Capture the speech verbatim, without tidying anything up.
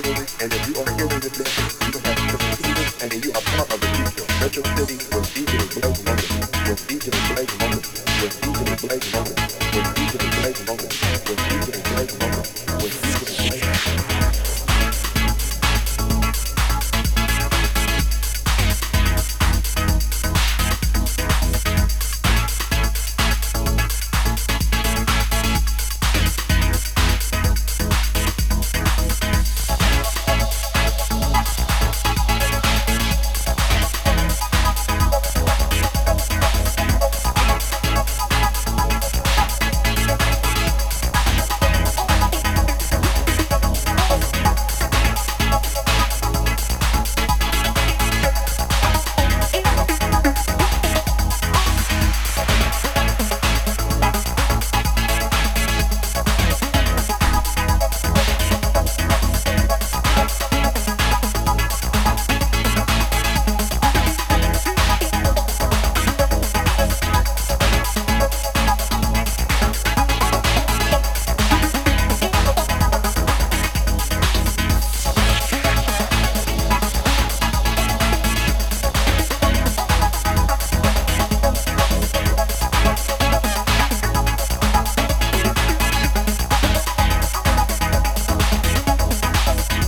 And if you are hearing this message, you have perceived and you are part of the future. Metro City was easily black moment, was easily black moment, was easily black moment, was easily black moment, was easily